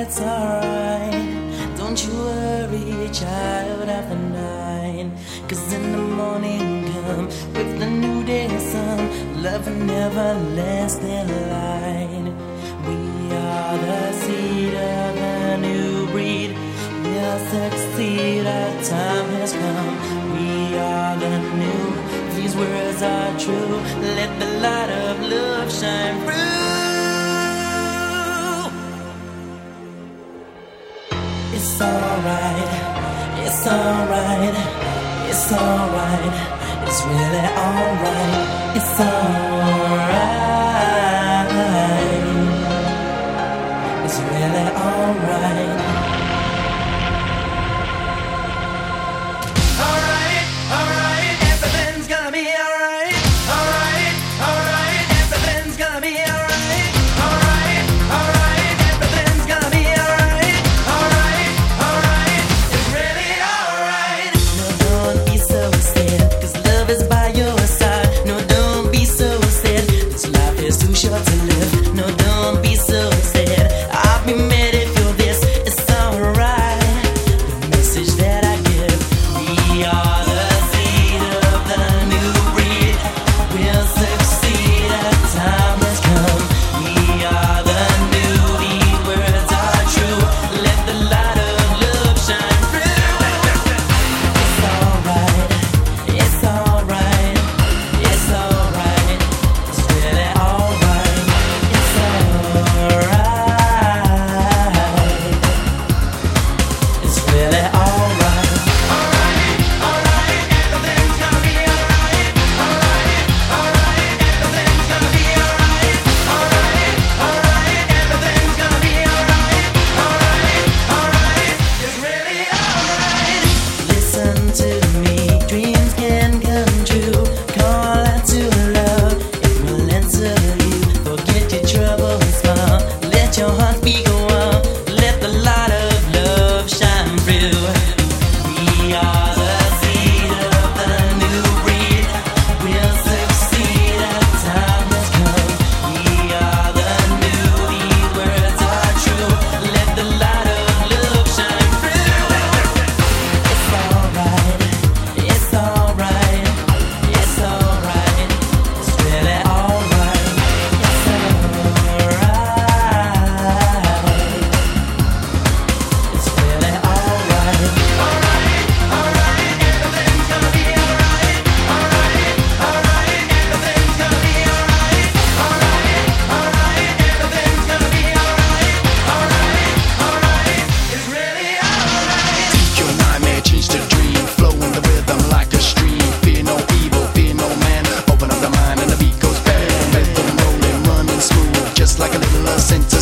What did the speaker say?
it's alright. Don't you worry, child, after 9. 'Cause in the morning come with the new day sun, love and everlasting light. We are the seed of the new breed. We'll succeed, our time has come. We are the new, these words are true. Let the light of love shine through. It's alright, it's alright, it's alright, it's really alright, it's alright, it's really alright. Alright, alright, everything's gonna be alright. Alright, alright, everything's gonna be alright. Alright, alright, everything's gonna be alright. Alright, alright, it's really alright. No, don't be so sad, 'cause love is by your side. No, don't be so sad, 'cause life is too short to live. No, don't be so sad, I'll be mad if you're this. It's alright, the message that I give. We are the seed of the new breed. We'll succeed, our time has come. We are the new, these words are true. Let the light of love shine through. It's alright, it's alright, it's alright, it's really alright, it's alright, it's really alright. Alright, alright, everything's gonna be alright. Alright, alright, everything's gonna be alright. Alright, alright, everything's gonna be alright. Alright, alright, it's really alright. Listen to me, dreams can come true. Call out to love, it will answer you. Forget your trouble and smile, let your heart beat go on. Let the light of love shine through. We are the seed of the new breed. We'll succeed, our time has come. We are the new, these words are true. Let the light of love shine through. It's alright, it's alright, it's alright, it's really alright, it's alright, it's really alright. Alright, alright, everything's gonna be alright. Alright, alright, everything's gonna be alright. Alright, alright, everything's gonna be alright. Alright, alright, it's really alright. Your nightmare change to dream, flow in the rhythm like a stream. Fear no evil, fear no man. Open up the mind and the beat goes bang. Rhythm rolling, running smooth, just like a little scent to